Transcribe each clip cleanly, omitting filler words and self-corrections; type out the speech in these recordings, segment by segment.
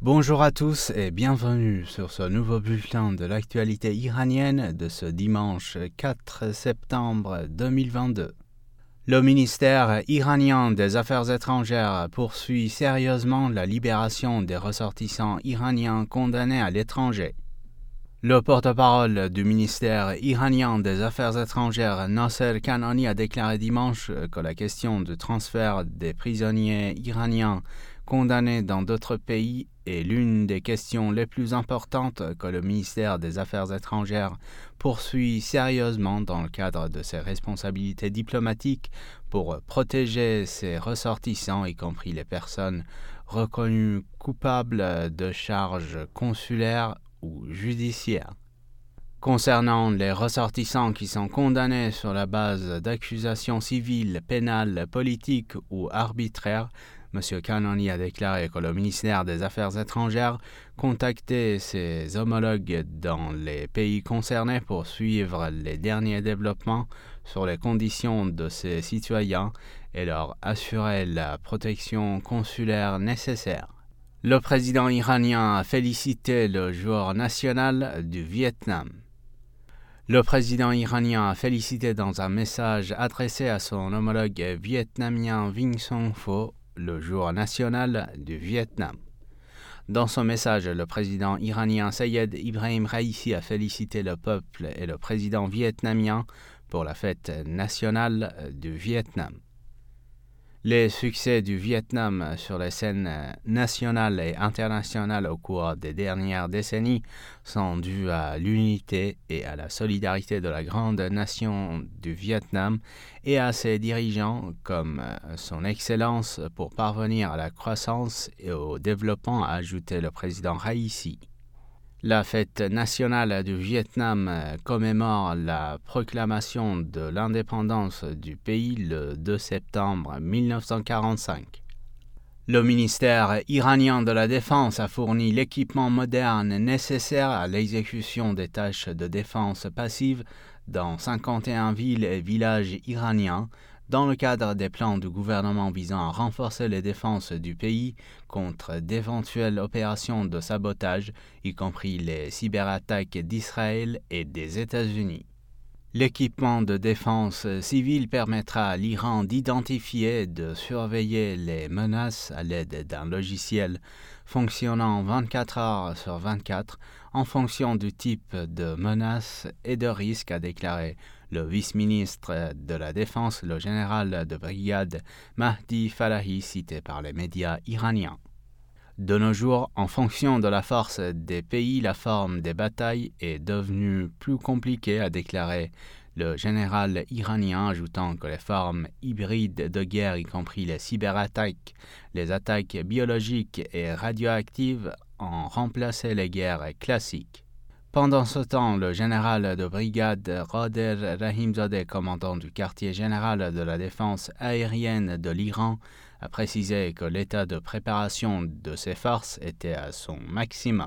Bonjour à tous et bienvenue sur ce nouveau bulletin de l'actualité iranienne de ce dimanche 4 septembre 2022. Le ministère iranien des Affaires étrangères poursuit sérieusement la libération des ressortissants iraniens condamnés à l'étranger. Le porte-parole du ministère iranien des Affaires étrangères, Nasser Kanani, a déclaré dimanche que la question du transfert des prisonniers iraniens condamnés dans d'autres pays est l'une des questions les plus importantes que le ministère des Affaires étrangères poursuit sérieusement dans le cadre de ses responsabilités diplomatiques pour protéger ses ressortissants, y compris les personnes reconnues coupables de charges consulaires ou judiciaires. Concernant les ressortissants qui sont condamnés sur la base d'accusations civiles, pénales, politiques ou arbitraires, M. Kanani a déclaré que le ministère des Affaires étrangères contactait ses homologues dans les pays concernés pour suivre les derniers développements sur les conditions de ses citoyens et leur assurer la protection consulaire nécessaire. Le président iranien a félicité le jour national du Vietnam. Le président iranien a félicité dans un message adressé à son homologue vietnamien Vinh Son Pho le jour national du Vietnam. Dans son message, le président iranien Sayed Ibrahim Raisi a félicité le peuple et le président vietnamien pour la fête nationale du Vietnam. Les succès du Vietnam sur les scènes nationales et internationales au cours des dernières décennies sont dus à l'unité et à la solidarité de la grande nation du Vietnam et à ses dirigeants comme son excellence pour parvenir à la croissance et au développement, a ajouté le président Raisi. La fête nationale du Vietnam commémore la proclamation de l'indépendance du pays le 2 septembre 1945. Le ministère iranien de la Défense a fourni l'équipement moderne nécessaire à l'exécution des tâches de défense passive dans 51 villes et villages iraniens, dans le cadre des plans du gouvernement visant à renforcer les défenses du pays contre d'éventuelles opérations de sabotage, y compris les cyberattaques d'Israël et des États-Unis. L'équipement de défense civile permettra à l'Iran d'identifier et de surveiller les menaces à l'aide d'un logiciel fonctionnant 24 heures sur 24 en fonction du type de menace et de risque, a déclaré le vice-ministre de la Défense, le général de brigade Mahdi Falahi, cité par les médias iraniens. De nos jours, en fonction de la force des pays, la forme des batailles est devenue plus compliquée, a déclaré le général iranien, ajoutant que les formes hybrides de guerre, y compris les cyberattaques, les attaques biologiques et radioactives, ont remplacé les guerres classiques. Pendant ce temps, le général de brigade Rader Rahimzadeh, commandant du quartier général de la défense aérienne de l'Iran, a précisé que l'état de préparation de ses forces était à son maximum.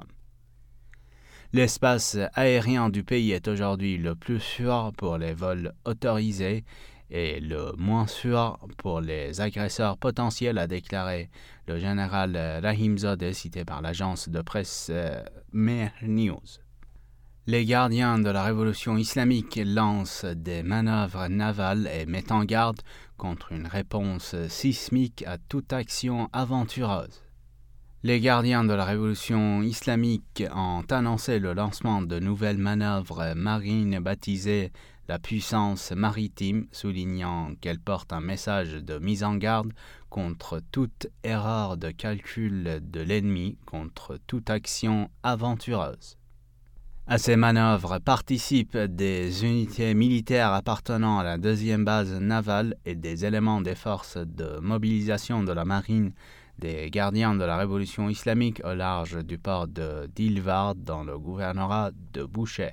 L'espace aérien du pays est aujourd'hui le plus sûr pour les vols autorisés et le moins sûr pour les agresseurs potentiels, a déclaré le général Rahimzadeh, cité par l'agence de presse Mehr News. Les gardiens de la révolution islamique lancent des manœuvres navales et mettent en garde contre une réponse sismique à toute action aventureuse. Les gardiens de la révolution islamique ont annoncé le lancement de nouvelles manœuvres marines baptisées la puissance maritime, soulignant qu'elles portent un message de mise en garde contre toute erreur de calcul de l'ennemi, contre toute action aventureuse. À ces manœuvres participent des unités militaires appartenant à la deuxième base navale et des éléments des forces de mobilisation de la marine des gardiens de la révolution islamique au large du port de Dilwar dans le gouvernorat de Bushehr.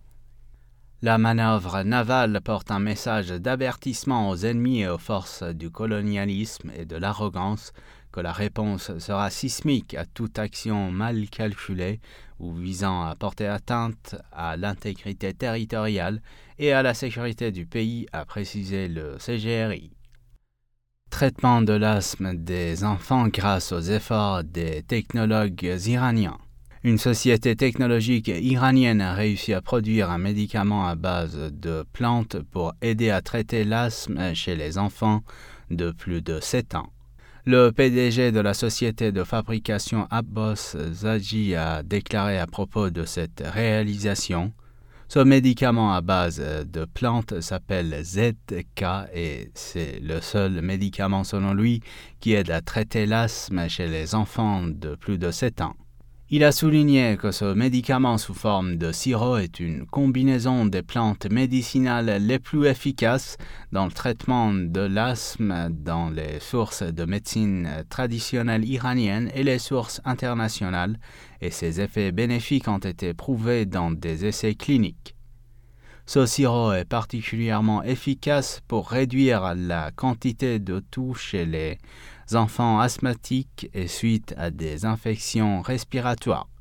La manœuvre navale porte un message d'avertissement aux ennemis et aux forces du colonialisme et de l'arrogance que la réponse sera sismique à toute action mal calculée ou visant à porter atteinte à l'intégrité territoriale et à la sécurité du pays, a précisé le CGRI. traitement de l'asthme des enfants grâce aux efforts des technologues iraniens. Une société technologique iranienne a réussi à produire un médicament à base de plantes pour aider à traiter l'asthme chez les enfants de plus de 7 ans. Le PDG de la société de fabrication Abbas Zaji a déclaré à propos de cette réalisation: ce médicament à base de plantes s'appelle ZK et c'est le seul médicament selon lui qui aide à traiter l'asthme chez les enfants de plus de 7 ans. Il a souligné que ce médicament sous forme de sirop est une combinaison des plantes médicinales les plus efficaces dans le traitement de l'asthme dans les sources de médecine traditionnelle iranienne et les sources internationales, et ses effets bénéfiques ont été prouvés dans des essais cliniques. Ce sirop est particulièrement efficace pour réduire la quantité de toux chez les enfants asthmatiques et suite à des infections respiratoires.